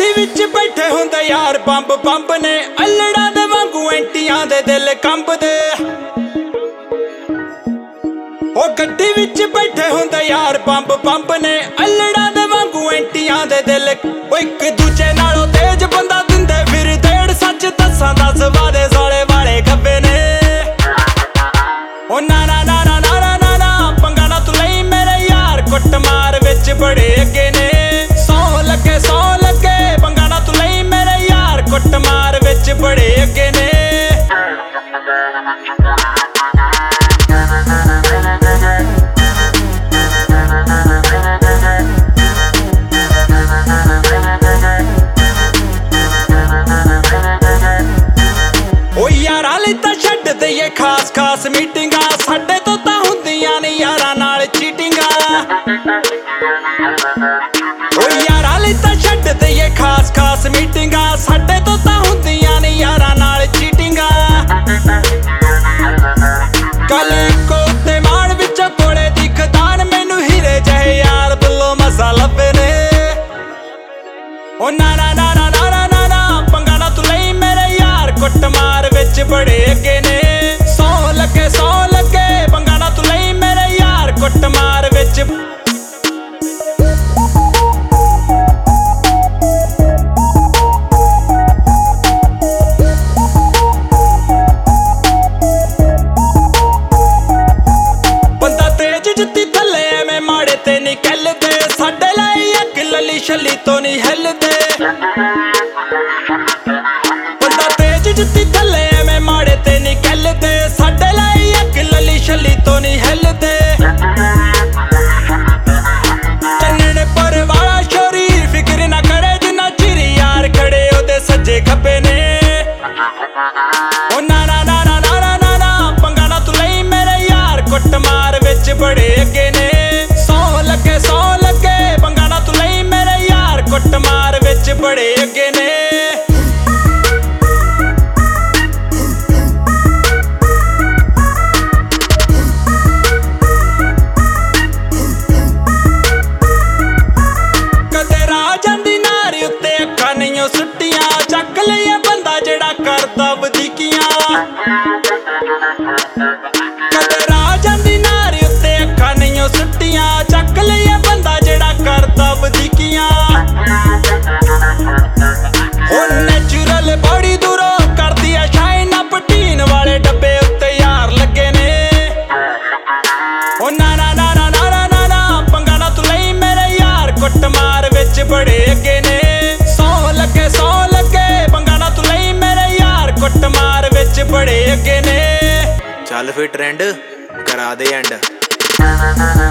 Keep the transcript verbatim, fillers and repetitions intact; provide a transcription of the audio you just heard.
ਗੱਡੀ ਵਿੱਚ ਬੈਠੇ ਹੁੰਦੇ ਯਾਰ ਬੰਬ ਬੰਬ ਨੇ ਅਲੜਾਂ ਦੇ ਵਾਂਗੂ ਐਂਟੀਆਂ ਦੇ ਦਿਲ ਕੰਬਦੇ। ਉਹ ਗੱਡੀ ਵਿੱਚ ਬੈਠੇ ਹੁੰਦੇ ਯਾਰ ਬੰਬ ਬੰਬ ਨੇ ਅਲੜਾਂ ਦੇ ਵਾਂਗੂ ਐਂਟੀਆਂ ਦੇ ਦਿਲ। ਉਹ ਇੱਕ ਦੂਜੇ ਨਾਲੋਂ ਤੇਜ਼ ਬੰਦਾ ਦਿੰਦੇ ਫਿਰ ਦੇੜ ਸੱਚ ਦੱਸਾਂ ਦਸ ਵਾਦੇ ਸਾਲੇ ਵਾਲੇ ਖੱਬੇ ਨੇ। ਉਹ ਨਾ ਨਾ ਨਾ ਨਾ ਨਾ ਨਾ ਨਾ ਪੰਗਾ ਨਾ ਤੂੰ ਲਈ ਮੇਰੇ ਯਾਰ ਕੁੱਟਮਾਰ ਵਿੱਚ ਬੜੇ ਅੱਗੇ ਨੇ। ਸੌ ਲੱਗੇ ਸੌ ਲੱਗੇ ਪੰਗਾ ਨਾ ਤੂੰ ਲਈ ਮੇਰੇ ਯਾਰ ਕੁੱਟਮਾਰ ਵਿੱਚ ਬੜੇ ਅੱਗੇ ਨੇ। ਯਾਰਾਂ ਲਈ ਤਾਂ ਛੱਡ ਦਈਏ ਖਾਸ ਖਾਸ ਮੀਟਿੰਗਾਂ ਸਾਡੇ ਤੋਂ ਤਾਂ ਹੁੰਦੀਆਂ ਨਹੀਂ ਯਾਰਾਂ ਨਾਲ ਚੀਟਿੰਗਾਂ। ਉਹ ਯਾਰਾਂ ਲਈ ਤਾਂ ਛੱਡ ਦਈਏ ਖਾਸ ਖਾਸ ਮੀਟਿੰਗਾਂ ਸਾਡੇ ਤੋਂ ਤਾਂ ਹੁੰਦੀਆਂ ਨਹੀਂ ਯਾਰਾਂ ਨਾਲ ਚੀਟਿੰਗਾਂ। ਕੱਲ ਇੱਕੋ ਤੇ ਮਾਣ ਵਿੱਚ ਕੋਲੇ ਦੀ ਖਦਾਨ ਮੈਨੂੰ ਹੀਰੇ ਜਿਹੇ ਯਾਰ ਦਿਲੋਂ ਮਸਾ ਲੱਭੇ ਨੇ। ਉਹ ਨਾ ਨਾ ਨਾ ਨਾ ਨਾ ਨਾ ਨਾ ਪੰਗਾ ਨਾ ਤੂੰ ਲਈ ਮੇਰੇ ਯਾਰ ਕੁੱਟਮਾਰ ਵਿੱਚ ਬੜੇ ਅੱਗੇ ਨੇ। ਸੌ ਲੱਗੇ ਸੌ ਲੱਗੇ ਪੰਗਾ ਨਾ ਤੂੰ ਲਈ ਮੇਰੇ ਯਾਰ ਕੁੱਟਮਾਰ ਵਿੱਚ। ਬੰਦਾ ਤੇਜ ਜੁੱਤੀ ਥੱਲੇ ਐਵੇਂ ਮਾੜੇ ਤੇ ਨਹੀਂ ਕੱਲਦੇ ਸਾਡੇ ਲਈ ਅੱਗ ਲੱਲੀ ਛੱਲੀ ਤੋਂ ਨਹੀਂ ਹਿੱਲਦੇ। ਬੰਦਾ ਤੇਜ ਜੁੱਤੀ ਥੱਲੇ ਐਵੇਂ ਮਾੜੇ ਤੇ ਨਹੀਂ ਕੱਲਦੇ ਸਾਡੇ ਲਈ ਅੱਗ ਲੱਲੀ ਛੱਲੀ ਤੋਂ ਨਹੀਂ ਹਿੱਲਦੇ। ਚੰਨਣੇ ਪਰ ਵਾਲਾ ਸ਼ਰੀਰ ਫਿਕਰ ਨਾ ਕਰੇ ਜਿੰਨਾ ਚਿਰ ਯਾਰ ਖੜੇ ਉਹਦੇ ਸੱਜੇ ਖੱਬੇ ਨੇ। ਉਹ ਨਾ ਨਾ ਨਾ ਨਾ ਨਾ ਨਾ ਨਾ ਪੰਗਾ ਨਾ ਤੂੰ ਲਈ ਮੇਰੇ ਯਾਰ ਕੁੱਟਮਾਰ ਵਿੱਚ ਬੜੇ ਅੱਗੇ ਨੇ। ਸੌ ਲੱਗੇ ਸੌ ਲੱਗੇ ਪੰਗਾ ਨਾ ਤੂੰ ਲਈ ਮੇਰੇ ਯਾਰ ਕੁੱਟਮਾਰ ਵਿੱਚ ਬੜੇ ਅੱਗੇ ਨੇ। ਸੁੱਟੀਆਂ ਚੱਕ ਲਈਏ ਬੰਦਾ ਜਿਹੜਾ ਕਰਦਾ ਵਧੀਕੀਆਂ। ਕਦੇ ਰਾਹ ਜਾਂਦੀ ਨਾਰ ਉੱਤੇ ਅੱਖਾਂ ਨਹੀਂ ਸੁੱਟੀਆਂ ਚੱਕ ਲਈਏ ਬੰਦਾ ਜਿਹੜਾ ਕਰਦਾ ਵਧੀਕੀਆਂ। ਉਹ ਨੈਚੁਰਲ ਬੜੀ ਦੂਰੋਂ ਕਰਦੀ ਆ ਸ਼ਾਈਨ ਅਪ ਟੀਨ ਵਾਲੇ ਡੱਬੇ ਉੱਤੇ ਯਾਰ ਲੱਗੇ ਨੇ। ਉਹ ਨਾ ਨਾ ਨਾ ਨਾ ਨਾ ਨਾ ਨਾ ਪੰਗਾ ਨਾ ਤੂੰ ਲਈ ਮੇਰੇ ਯਾਰ ਕੁੱਟਮਾਰ ਵਿੱਚ ਬੜੇ ਅੱਗੇ ਨੇ। ਲੱਗੇ ਸੌ ਲੱਗੇ ਪੰਗਾ ਨਾ ਤੂੰ ਲਈ ਮੇਰੇ ਯਾਰ ਕੁੱਟਮਾਰ ਵਿੱਚ ਬੜੇ ਅੱਗੇ ਨੇ। ਚੱਲ ਫਿਰ ਟ੍ਰੈਂਡ ਕਰਾ ਦੇ ਐਂਡ।